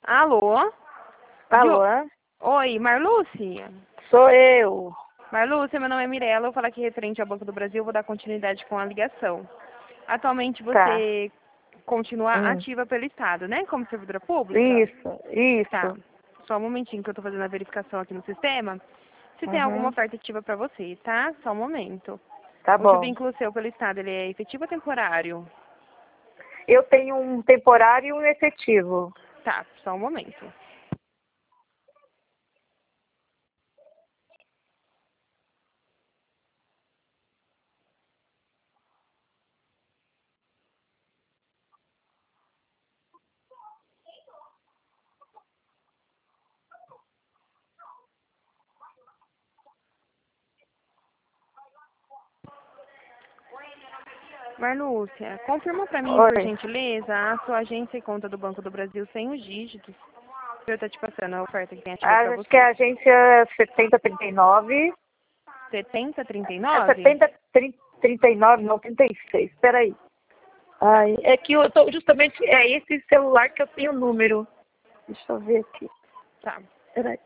Alô? Alô? Oi, Marluce? Sou eu. Marluce, meu nome é Mirella, eu vou falar aqui referente ao Banco do Brasil, vou dar continuidade com a ligação. Atualmente Tá. você continua Hum. ativa pelo Estado, né? Como servidora pública? Isso, Tá. isso. Só um momentinho que eu tô fazendo a verificação aqui no sistema. Se tem alguma Uhum. oferta ativa para você, tá? Só um momento. Tá Hoje o bom. vínculo seu pelo Estado, ele é efetivo ou temporário? Eu tenho um temporário e um efetivo. Tá, só um momento. Marlúcia, confirma para mim, por Oi. gentileza, a sua agência e conta do Banco do Brasil sem os dígitos. Eu tô te passando a oferta que tem ativa para Acho que é você. a agência 7039. É 7039? 7039, não, 36. Peraí. Ai, é que eu tô justamente. É esse celular que eu tenho o número. Deixa eu ver aqui. Tá. Peraí.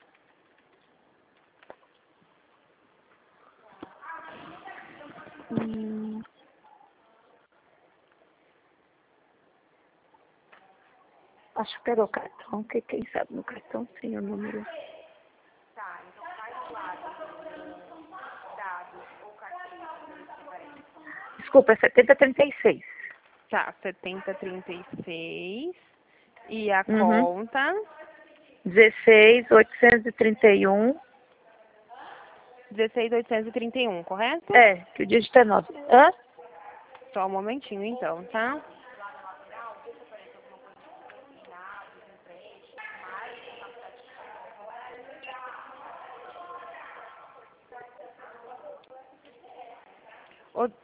Hum. Acho que pegou o cartão, que quem sabe no cartão tem o número. Desculpa, é 7036. Tá, 7036. E a Uhum. conta? 16.831. 16831, correto? É, que o dígito é 9. Hã? Só um momentinho então, tá? Ô,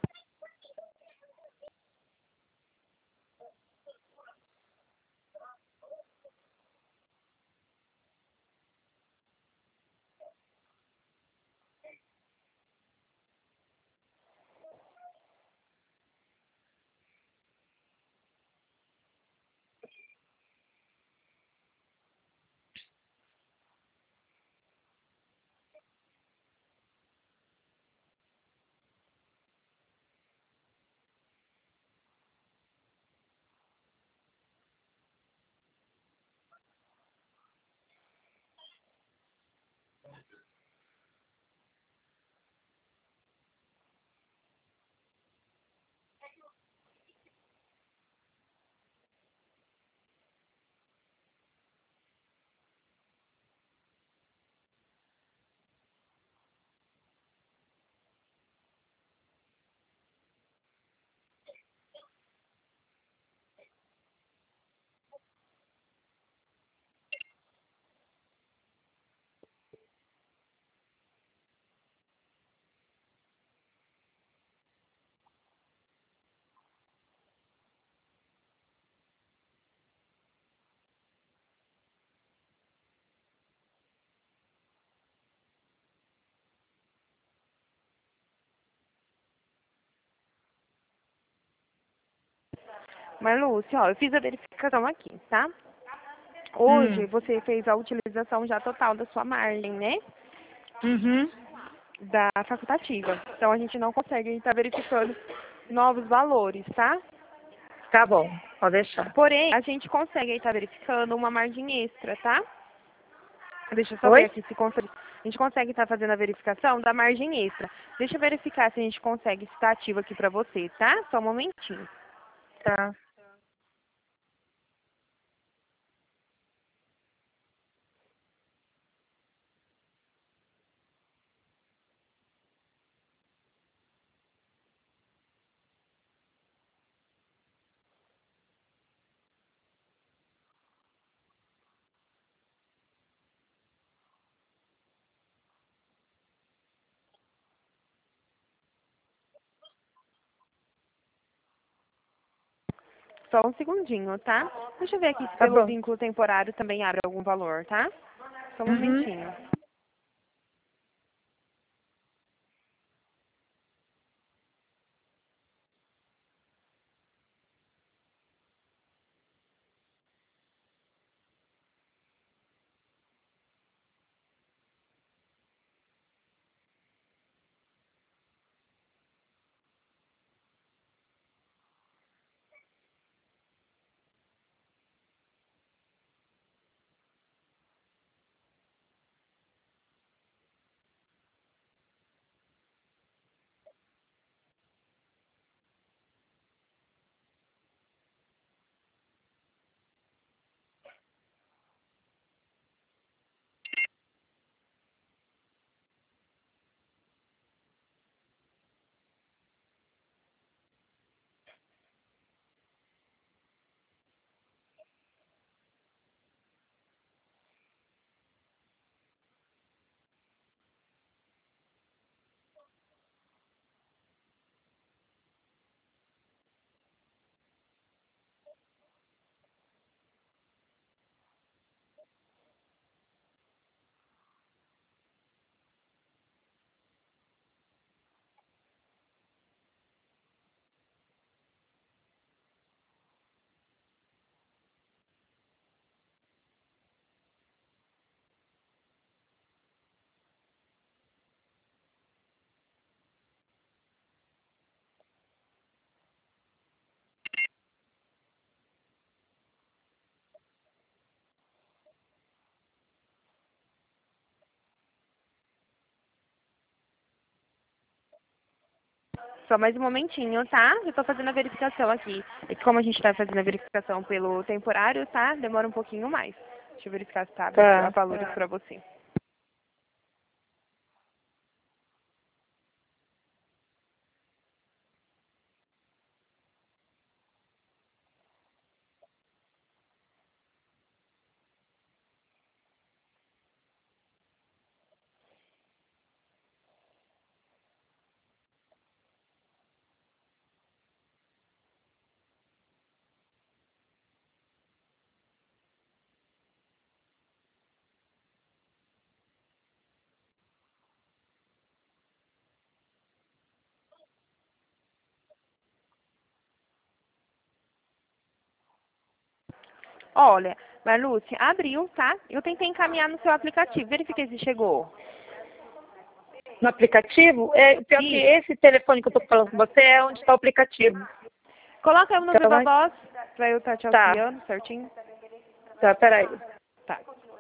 Marlúcia, ó, eu fiz a verificação aqui, tá? Hoje você fez a utilização já total da sua margem, né? Uhum. Da facultativa. Então a gente não consegue estar verificando novos valores, tá? Tá bom, pode deixar. Porém, a gente consegue estar verificando uma margem extra, tá? Deixa eu só ver Oi? aqui se consegue. A gente consegue estar fazendo a verificação da margem extra. Deixa eu verificar se a gente consegue estar ativo aqui pra você, tá? Só um momentinho. Tá. Só um segundinho, tá? Deixa eu ver aqui se Tá pelo bom. vínculo temporário também abre algum valor, tá? Só um Uhum. momentinho. Só mais um momentinho, tá? Eu tô fazendo a verificação aqui. É que como a gente tá fazendo a verificação pelo temporário, tá? Demora um pouquinho mais. Deixa eu verificar se tá aberto a Tá. valores pra você. Olha, Marluce, abriu, tá? Eu tentei encaminhar no seu aplicativo. Verifiquei se chegou. No aplicativo, pior que Isso. esse telefone que eu tô falando com você é onde está o aplicativo. Coloca eu no Então, Viva Voz pra eu estar te tá, auxiliando certinho. tá, peraí. Tá.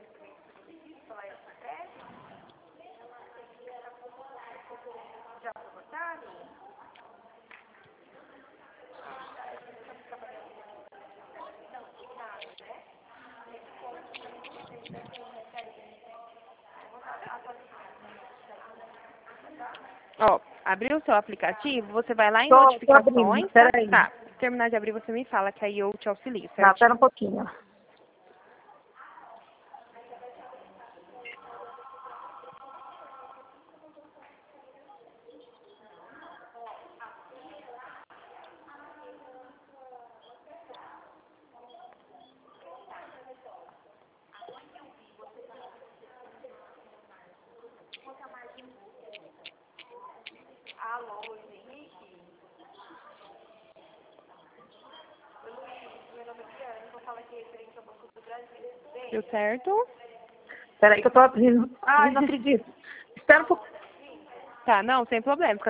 Ó, abriu o seu aplicativo, você vai lá em Tô abrindo, notificações, tá? peraí. Tá. Se terminar de abrir, você me fala, que aí eu te auxilio, Não, pera certinho? um pouquinho. Deu certo? Peraí que eu tô abrindo. Ai, não acredito. Espera um pouquinho. Tá, não, sem problema. Fica